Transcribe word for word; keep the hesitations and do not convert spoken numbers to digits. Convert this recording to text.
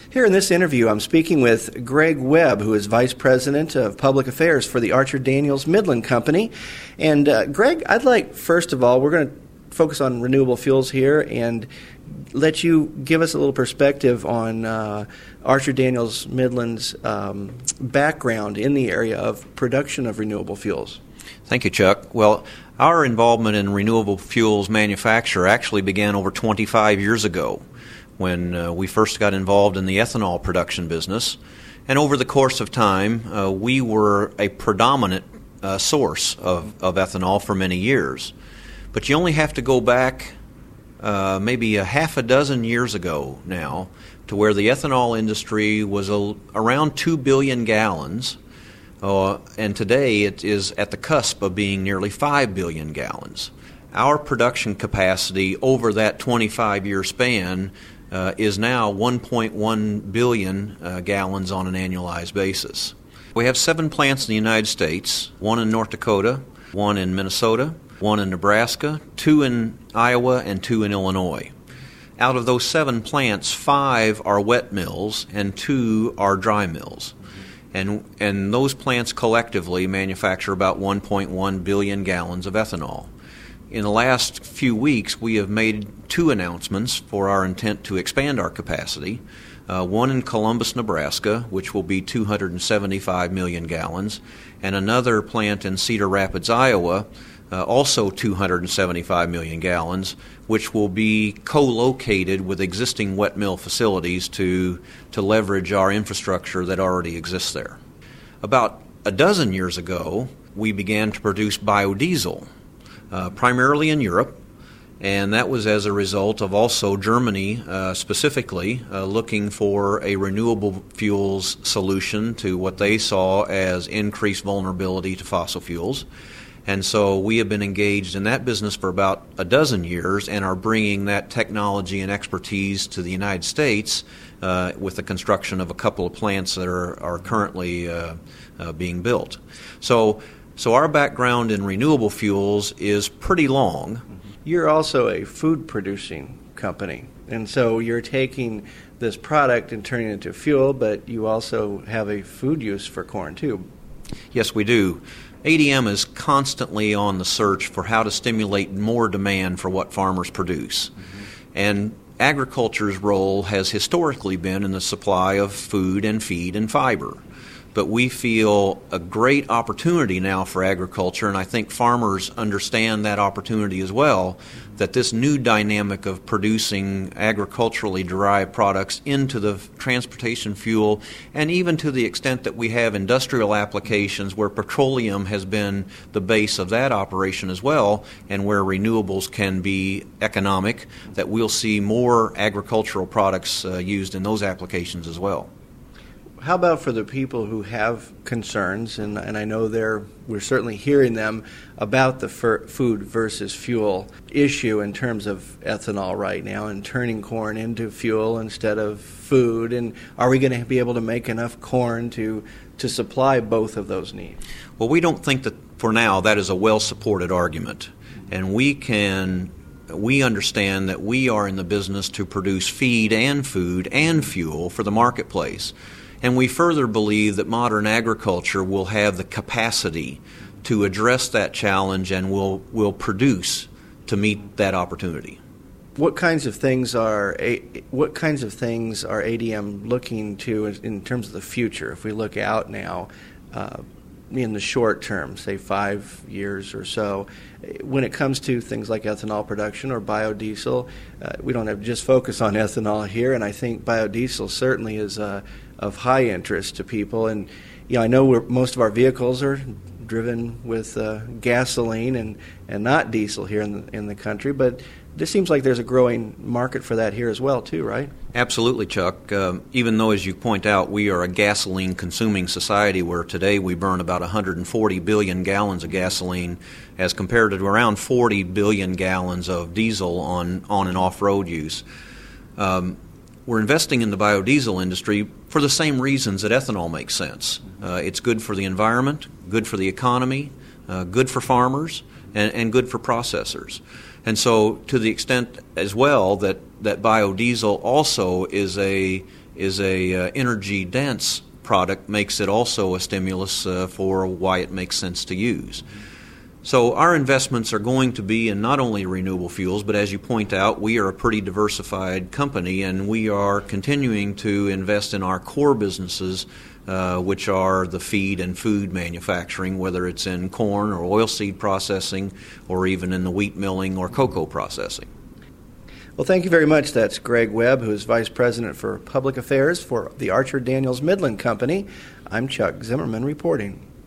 Here in this interview, I'm speaking with Greg Webb, who is Vice President of Public Affairs for the Archer Daniels Midland Company. And uh, Greg, I'd like, first of all, we're going to focus on renewable fuels here and let you give us a little perspective on uh, Archer Daniels Midland's um, background in the area of production of renewable fuels. Thank you, Chuck. Well, our involvement in renewable fuels manufacture actually began over twenty-five years ago when uh, we first got involved in the ethanol production business. And over the course of time, uh, we were a predominant uh, source of, of ethanol for many years. But you only have to go back uh, maybe a half a dozen years ago now to where the ethanol industry was a, around two billion gallons. Uh, and today it is at the cusp of being nearly five billion gallons. Our production capacity over that twenty-five year span uh, is now one point one billion uh, gallons on an annualized basis. We have seven plants in the United States, one in North Dakota, one in Minnesota, one in Nebraska, two in Iowa, and two in Illinois. Out of those seven plants, five are wet mills and two are dry mills. And, and those plants collectively manufacture about one point one billion gallons of ethanol. In the last few weeks, we have made two announcements for our intent to expand our capacity. Uh, one in Columbus, Nebraska, which will be two hundred seventy-five million gallons, and another plant in Cedar Rapids, Iowa, uh, also two hundred seventy-five million gallons, which will be co-located with existing wet mill facilities to, to leverage our infrastructure that already exists there. About a dozen years ago, we began to produce biodiesel, uh, primarily in Europe, and that was as a result of also Germany uh, specifically uh, looking for a renewable fuels solution to what they saw as increased vulnerability to fossil fuels. And so we have been engaged in that business for about a dozen years and are bringing that technology and expertise to the United States uh, with the construction of a couple of plants that are, are currently uh, uh, being built. So, so our background in renewable fuels is pretty long. You're also a food-producing company, and so you're taking this product and turning it into fuel, but you also have a food use for corn, too. Yes, we do. A D M is constantly on the search for how to stimulate more demand for what farmers produce. Mm-hmm. And agriculture's role has historically been in the supply of food and feed and fiber. But we feel a great opportunity now for agriculture, and I think farmers understand that opportunity as well, that this new dynamic of producing agriculturally derived products into the transportation fuel, and even to the extent that we have industrial applications where petroleum has been the base of that operation as well, and where renewables can be economic, that we'll see more agricultural products uh, used in those applications as well. How about for the people who have concerns, and, and I know they're, we're certainly hearing them about the fir- food versus fuel issue in terms of ethanol right now and turning corn into fuel instead of food, and are we going to be able to make enough corn to, to supply both of those needs? Well, we don't think that for now that is a well-supported argument, and we can we understand that we are in the business to produce feed and food and fuel for the marketplace. And we further believe that modern agriculture will have the capacity to address that challenge and will, will produce to meet that opportunity. What kinds of things are what kinds of things are A D M looking to in terms of the future? If we look out now, uh, in the short term, say five years or so, when it comes to things like ethanol production or biodiesel, uh, we don't have to just focus on ethanol here, and I think biodiesel certainly is uh, of high interest to people. And you know, I know we're, most of our vehicles are driven with uh, gasoline and, and not diesel here in the, in the country, but it seems like there's a growing market for that here as well, too, right? Absolutely, Chuck. Um, even though, as you point out, we are a gasoline-consuming society where today we burn about one hundred forty billion gallons of gasoline as compared to around forty billion gallons of diesel on, on and off-road use. Um, we're investing in the biodiesel industry for the same reasons that ethanol makes sense. Uh, it's good for the environment, good for the economy, uh, good for farmers, and, and good for processors. And so to the extent as well that, that biodiesel also is a is a uh, energy-dense product, makes it also a stimulus uh, for why it makes sense to use. So our investments are going to be in not only renewable fuels, but as you point out, we are a pretty diversified company, and we are continuing to invest in our core businesses, uh, which are the feed and food manufacturing, whether it's in corn or oilseed processing, or even in the wheat milling or cocoa processing. Well, thank you very much. That's Greg Webb, who is Vice President for Public Affairs for the Archer Daniels Midland Company. I'm Chuck Zimmerman reporting.